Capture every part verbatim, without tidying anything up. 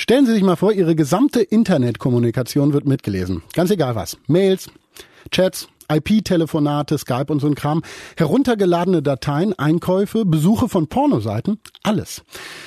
Stellen Sie sich mal vor, Ihre gesamte Internetkommunikation wird mitgelesen. Ganz egal was. Mails, Chats, I P-Telefonate, Skype und so ein Kram, heruntergeladene Dateien, Einkäufe, Besuche von Pornoseiten, alles.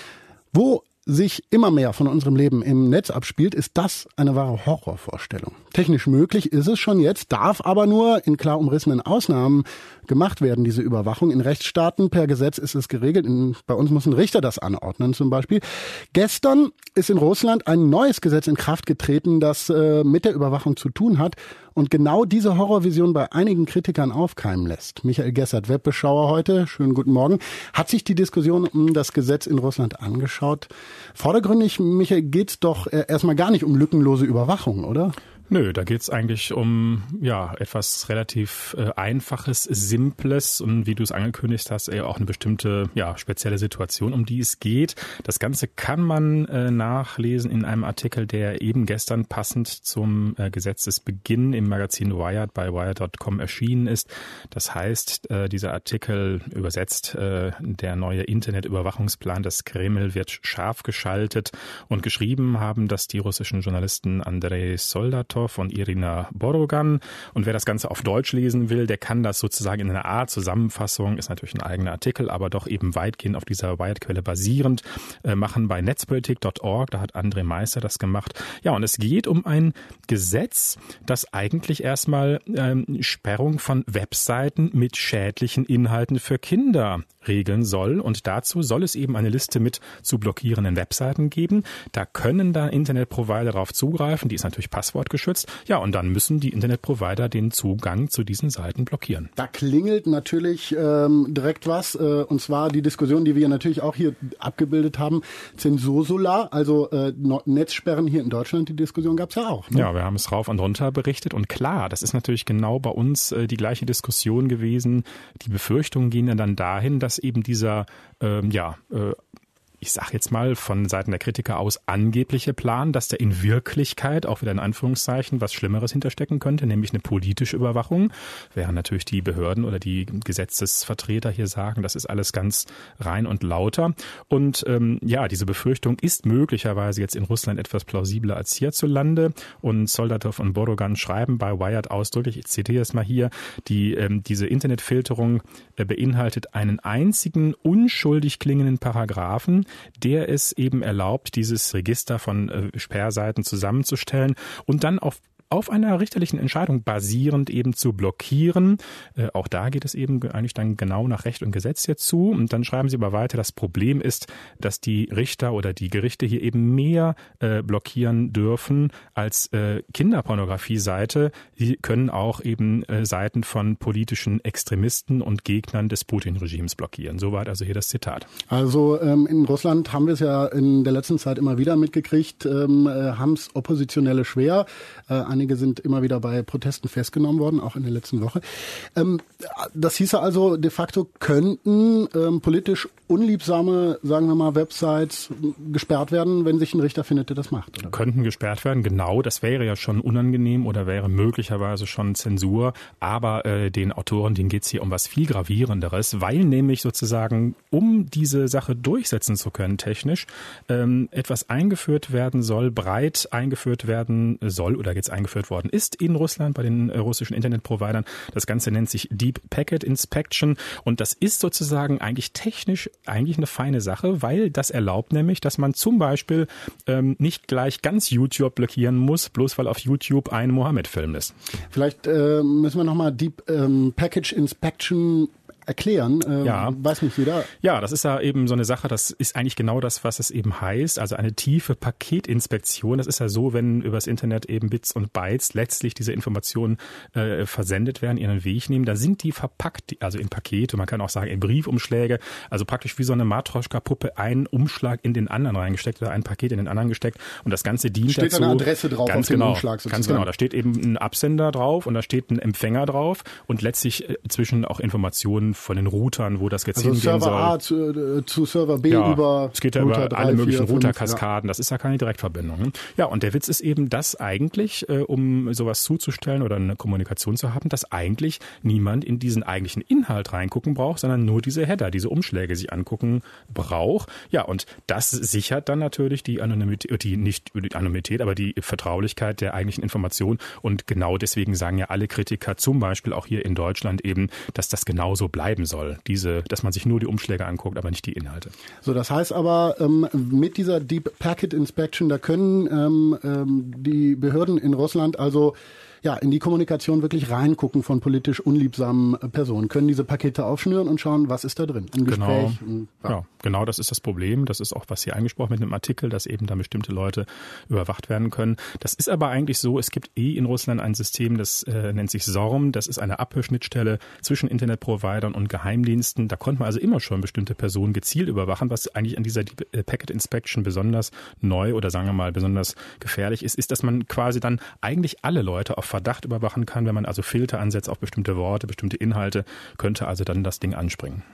Wo sich immer mehr von unserem Leben im Netz abspielt, ist das eine wahre Horrorvorstellung. Technisch möglich ist es schon jetzt, darf aber nur in klar umrissenen Ausnahmen gemacht werden, diese Überwachung. In Rechtsstaaten per Gesetz ist es geregelt. In, bei uns muss ein Richter das anordnen zum Beispiel. Gestern ist in Russland ein neues Gesetz in Kraft getreten, das äh, mit der Überwachung zu tun hat und genau diese Horrorvision bei einigen Kritikern aufkeimen lässt. Michael Gessert, Webbeschauer heute, schönen guten Morgen. Hat sich die Diskussion um das Gesetz in Russland angeschaut? Vordergründig, Michael, geht's doch erstmal gar nicht um lückenlose Überwachung, oder? Nö, da geht's eigentlich um ja etwas relativ äh, Einfaches, Simples und wie du es angekündigt hast, eher auch eine bestimmte ja spezielle Situation, um die es geht. Das Ganze kann man äh, nachlesen in einem Artikel, der eben gestern passend zum äh, Gesetzesbeginn im Magazin Wired bei wired Punkt com erschienen ist. Das heißt, äh, dieser Artikel übersetzt, äh, der neue Internetüberwachungsplan des Kreml wird scharf geschaltet, und geschrieben haben das die russischen Journalisten Andrei Soldatov von Irina Borogan. Und wer das Ganze auf Deutsch lesen will, der kann das sozusagen in einer Art Zusammenfassung, ist natürlich ein eigener Artikel, aber doch eben weitgehend auf dieser Wired-Quelle basierend, äh, machen bei netzpolitik Punkt org. Da hat André Meister das gemacht. Ja, und es geht um ein Gesetz, das eigentlich erstmal ähm, Sperrung von Webseiten mit schädlichen Inhalten für Kinder regeln soll. Und dazu soll es eben eine Liste mit zu blockierenden Webseiten geben. Da können da Internetprovider darauf zugreifen. Die ist natürlich passwortgeschützt. Ja, und dann müssen die Internetprovider den Zugang zu diesen Seiten blockieren. Da klingelt natürlich ähm, direkt was, äh, und zwar die Diskussion, die wir natürlich auch hier abgebildet haben, Zensursolar, also äh, Netzsperren hier in Deutschland, die Diskussion gab es ja auch. Ne? Ja, wir haben es rauf und runter berichtet, und klar, das ist natürlich genau bei uns äh, die gleiche Diskussion gewesen. Die Befürchtungen gehen ja dann dahin, dass eben dieser, ähm, ja, äh, ich sage jetzt mal von Seiten der Kritiker aus, angebliche Plan, dass da in Wirklichkeit, auch wieder in Anführungszeichen, was Schlimmeres hinterstecken könnte, nämlich eine politische Überwachung. Während natürlich die Behörden oder die Gesetzesvertreter hier sagen, das ist alles ganz rein und lauter. Und ähm, ja, diese Befürchtung ist möglicherweise jetzt in Russland etwas plausibler als hierzulande. Und Soldatov und Borogan schreiben bei Wired ausdrücklich, ich zitiere es mal hier, die ähm, diese Internetfilterung äh, beinhaltet einen einzigen unschuldig klingenden Paragraphen, der es eben erlaubt, dieses Register von äh, Sperrseiten zusammenzustellen und dann auf auf einer richterlichen Entscheidung basierend eben zu blockieren. Äh, auch da geht es eben eigentlich dann genau nach Recht und Gesetz hier zu. Und dann schreiben sie aber weiter, das Problem ist, dass die Richter oder die Gerichte hier eben mehr äh, blockieren dürfen als äh, Kinderpornografie-Seite. Die können auch eben äh, Seiten von politischen Extremisten und Gegnern des Putin-Regimes blockieren. Soweit also hier das Zitat. Also ähm, in Russland haben wir es ja in der letzten Zeit immer wieder mitgekriegt, ähm, äh, haben es Oppositionelle schwer. Äh, Einige sind immer wieder bei Protesten festgenommen worden, auch in der letzten Woche. Ähm, das hieße also, de facto könnten ähm, politisch unliebsame, sagen wir mal, Websites gesperrt werden, wenn sich ein Richter findet, der das macht. Oder? Könnten gesperrt werden, genau. Das wäre ja schon unangenehm oder wäre möglicherweise schon Zensur. Aber äh, den Autoren, denen geht es hier um was viel Gravierenderes, weil nämlich sozusagen, um diese Sache durchsetzen zu können technisch, ähm, etwas eingeführt werden soll, breit eingeführt werden soll oder jetzt eingeführt worden ist in Russland bei den äh, russischen Internetprovidern. Das Ganze nennt sich Deep Packet Inspection, und das ist sozusagen eigentlich technisch eigentlich eine feine Sache, weil das erlaubt nämlich, dass man zum Beispiel ähm, nicht gleich ganz YouTube blockieren muss, bloß weil auf YouTube ein Mohammed-Film ist. Vielleicht äh, müssen wir nochmal Deep ähm, Package Inspection erklären, äh, ja. Weiß nicht jeder. Ja, das ist ja eben so eine Sache, das ist eigentlich genau das, was es eben heißt, also eine tiefe Paketinspektion. Das ist ja so, wenn übers Internet eben Bits und Bytes letztlich diese Informationen äh, versendet werden, ihren Weg nehmen, da sind die verpackt, also in Pakete, man kann auch sagen in Briefumschläge, also praktisch wie so eine Matroschka-Puppe, ein Umschlag in den anderen reingesteckt oder ein Paket in den anderen gesteckt, und das Ganze dient steht dazu. Steht eine Adresse drauf ganz auf dem genau, Umschlag sozusagen. Ganz genau, da steht eben ein Absender drauf und da steht ein Empfänger drauf und letztlich äh, zwischen auch Informationen von, von den Routern, wo das jetzt also hingehen Server soll. A zu, zu Server B ja, über es geht ja Router über drei, alle möglichen vier, Routerkaskaden. Ja. Das ist ja keine Direktverbindung. Ne? Ja, und der Witz ist eben, dass eigentlich, äh, um sowas zuzustellen oder eine Kommunikation zu haben, dass eigentlich niemand in diesen eigentlichen Inhalt reingucken braucht, sondern nur diese Header, diese Umschläge sich angucken braucht. Ja, und das sichert dann natürlich die Anonymität, die nicht die Anonymität, aber die Vertraulichkeit der eigentlichen Information. Und genau deswegen sagen ja alle Kritiker, zum Beispiel auch hier in Deutschland eben, dass das genauso bleiben soll. Diese, dass man sich nur die Umschläge anguckt, aber nicht die Inhalte. So, das heißt aber, ähm, mit dieser Deep Packet Inspection, da können ähm, ähm, die Behörden in Russland also ja in die Kommunikation wirklich reingucken von politisch unliebsamen Personen, können diese Pakete aufschnüren und schauen, was ist da drin im Gespräch. Genau. Und, ja. ja, genau, das ist das Problem. Das ist auch, was hier angesprochen mit einem Artikel, dass eben da bestimmte Leute überwacht werden können. Das ist aber eigentlich so, es gibt eh in Russland ein System, das äh, nennt sich S O R M. Das ist eine Abhörschnittstelle zwischen Internetprovidern und Geheimdiensten. Da konnte man also immer schon bestimmte Personen gezielt überwachen. Was eigentlich an dieser Packet Inspection besonders neu oder sagen wir mal besonders gefährlich ist, ist, dass man quasi dann eigentlich alle Leute auf Verdacht überwachen kann. Wenn man also Filter ansetzt auf bestimmte Worte, bestimmte Inhalte, könnte also dann das Ding anspringen.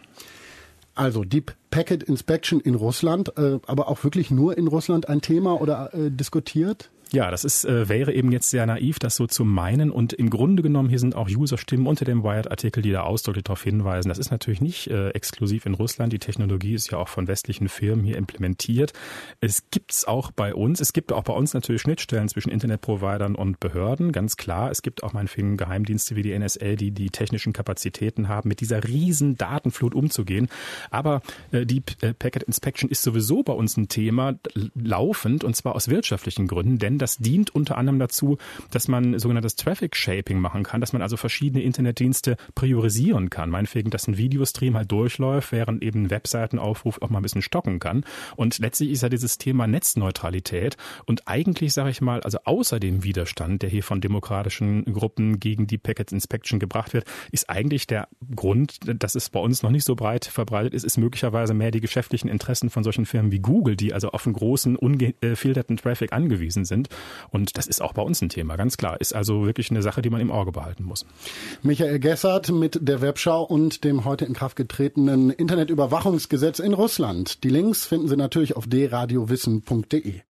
Also Deep Packet Inspection in Russland, äh, aber auch wirklich nur in Russland ein Thema oder äh, diskutiert? Ja, das ist, äh, wäre eben jetzt sehr naiv, das so zu meinen. Und im Grunde genommen, hier sind auch User-Stimmen unter dem Wired-Artikel, die da ausdrücklich darauf hinweisen. Das ist natürlich nicht äh, exklusiv in Russland. Die Technologie ist ja auch von westlichen Firmen hier implementiert. Es gibt's auch bei uns. Es gibt auch bei uns natürlich Schnittstellen zwischen Internetprovidern und Behörden, ganz klar. Es gibt auch meinetwegen Geheimdienste wie die N S A, die die technischen Kapazitäten haben, mit dieser riesen Datenflut umzugehen. Aber äh, die äh, Packet Inspection ist sowieso bei uns ein Thema laufend, und zwar aus wirtschaftlichen Gründen, denn das dient unter anderem dazu, dass man sogenanntes Traffic Shaping machen kann, dass man also verschiedene Internetdienste priorisieren kann. Meinetwegen, dass ein Videostream halt durchläuft, während eben ein Webseitenaufruf auch mal ein bisschen stocken kann. Und letztlich ist ja dieses Thema Netzneutralität und eigentlich, sage ich mal, also außer dem Widerstand, der hier von demokratischen Gruppen gegen die Packet Inspection gebracht wird, ist eigentlich der Grund, dass es bei uns noch nicht so breit verbreitet ist, ist möglicherweise mehr die geschäftlichen Interessen von solchen Firmen wie Google, die also auf einen großen, ungefilterten Traffic angewiesen sind. Und das ist auch bei uns ein Thema, ganz klar. Ist also wirklich eine Sache, die man im Auge behalten muss. Michael Gessert mit der Webschau und dem heute in Kraft getretenen Internetüberwachungsgesetz in Russland. Die Links finden Sie natürlich auf d radio wissen punkt de.